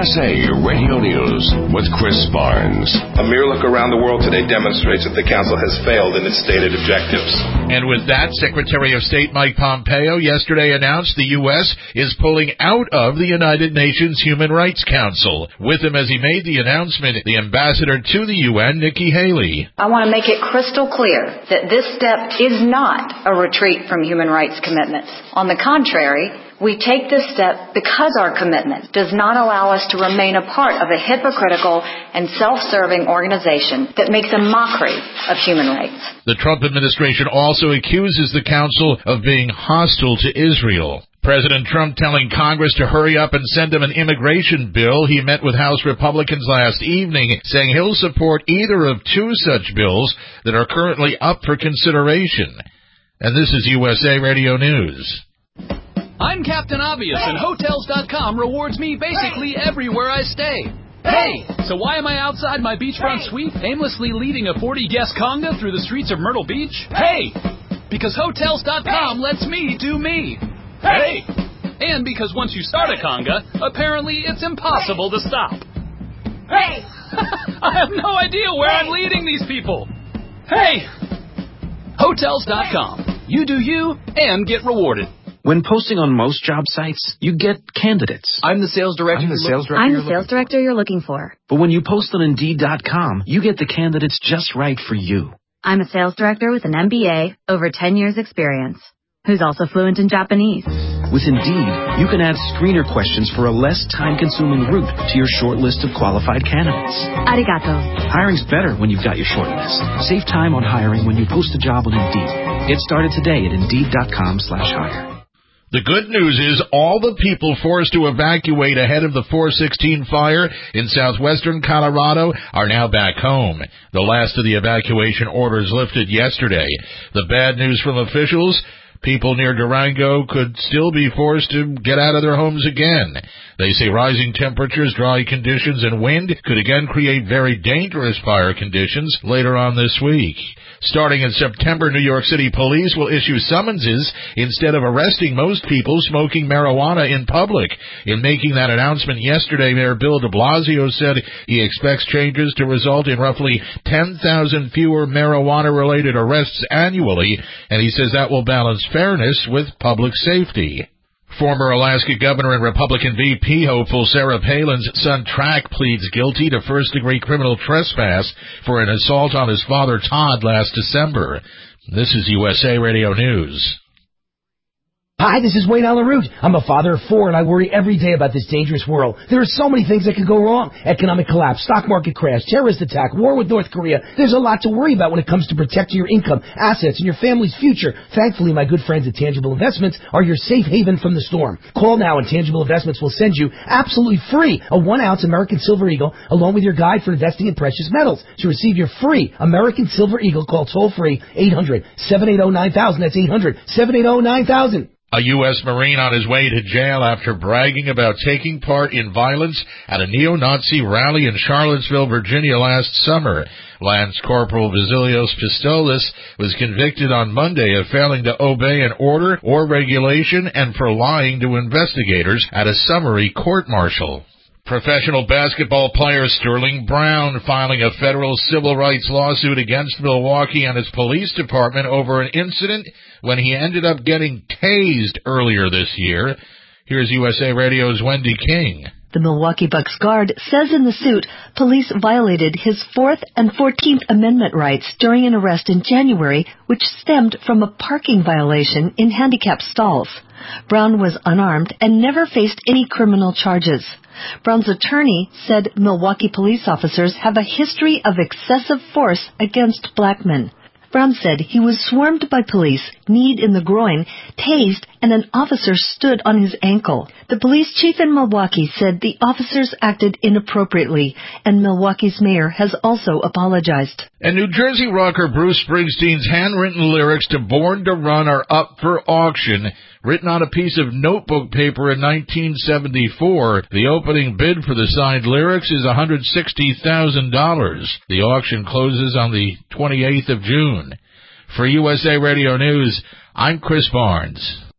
USA Radio News with Chris Barnes. A mere look around the world today demonstrates that the Council has failed in its stated objectives. And with that, Secretary of State Mike Pompeo yesterday announced the U.S. is pulling out of the United Nations Human Rights Council. With him as he made the announcement, the ambassador to the UN, Nikki Haley. I want to make it crystal clear that this step is not a retreat from human rights commitments. On the contrary, we take this step because our commitment does not allow us to remain a part of a hypocritical and self-serving organization that makes a mockery of human rights. The Trump administration also accuses the council of being hostile to Israel. President Trump telling Congress to hurry up and send him an immigration bill. He met with House Republicans last evening, saying he'll support either of two such bills that are currently up for consideration. And this is USA Radio News. I'm Captain Obvious, and Hotels.com rewards me basically everywhere I stay. Hey, so why am I outside my beachfront suite aimlessly leading a 40-guest conga through the streets of Myrtle Beach? Hey, because Hotels.com lets me do me. Hey, and because once you start a conga, apparently it's impossible to stop. Hey, I have no idea where I'm leading these people. Hey, Hotels.com. You do you and get rewarded. When posting on most job sites, you get candidates. I'm the sales director. I'm the sales director you're looking for. But when you post on Indeed.com, you get the candidates just right for you. I'm a sales director with an MBA, over 10 years experience, who's also fluent in Japanese. With Indeed, you can add screener questions for a less time-consuming route to your short list of qualified candidates. Arigato. Hiring's better when you've got your short list. Save time on hiring when you post a job on Indeed. Get started today at Indeed.com/hire. The good news is all the people forced to evacuate ahead of the 416 fire in southwestern Colorado are now back home. The last of the evacuation orders lifted yesterday. The bad news from officials, people near Durango could still be forced to get out of their homes again. They say rising temperatures, dry conditions, and wind could again create very dangerous fire conditions later on this week. Starting in September, New York City police will issue summonses instead of arresting most people smoking marijuana in public. In making that announcement yesterday, Mayor Bill de Blasio said he expects changes to result in roughly 10,000 fewer marijuana-related arrests annually, and he says that will balance fairness with public safety. Former Alaska Governor and Republican VP hopeful Sarah Palin's son Track pleads guilty to first-degree criminal trespass for an assault on his father Todd last December. This is USA Radio News. Hi, this is Wayne Allen Root. I'm a father of 4, and I worry every day about this dangerous world. There are so many things that could go wrong. Economic collapse, stock market crash, terrorist attack, war with North Korea. There's a lot to worry about when it comes to protecting your income, assets, and your family's future. Thankfully, my good friends at Tangible Investments are your safe haven from the storm. Call now, and Tangible Investments will send you absolutely free a 1-ounce American Silver Eagle along with your guide for investing in precious metals. To receive your free American Silver Eagle, call toll-free 800-780-9000. That's 800-780-9000. A U.S. Marine on his way to jail after bragging about taking part in violence at a neo-Nazi rally in Charlottesville, Virginia last summer. Lance Corporal Vasilios Pistolis was convicted on Monday of failing to obey an order or regulation and for lying to investigators at a summary court-martial. Professional basketball player Sterling Brown filing a federal civil rights lawsuit against Milwaukee and its police department over an incident when he ended up getting tased earlier this year. Here's USA Radio's Wendy King. The Milwaukee Bucks guard says in the suit, police violated his 4th and 14th Amendment rights during an arrest in January, which stemmed from a parking violation in handicapped stalls. Brown was unarmed and never faced any criminal charges. Brown's attorney said Milwaukee police officers have a history of excessive force against black men. Brown said he was swarmed by police, kneed in the groin, tased, and an officer stood on his ankle. The police chief in Milwaukee said the officers acted inappropriately, and Milwaukee's mayor has also apologized. And New Jersey rocker Bruce Springsteen's handwritten lyrics to Born to Run are up for auction. Written on a piece of notebook paper in 1974, the opening bid for the signed lyrics is $160,000. The auction closes on the 28th of June. For USA Radio News, I'm Chris Barnes.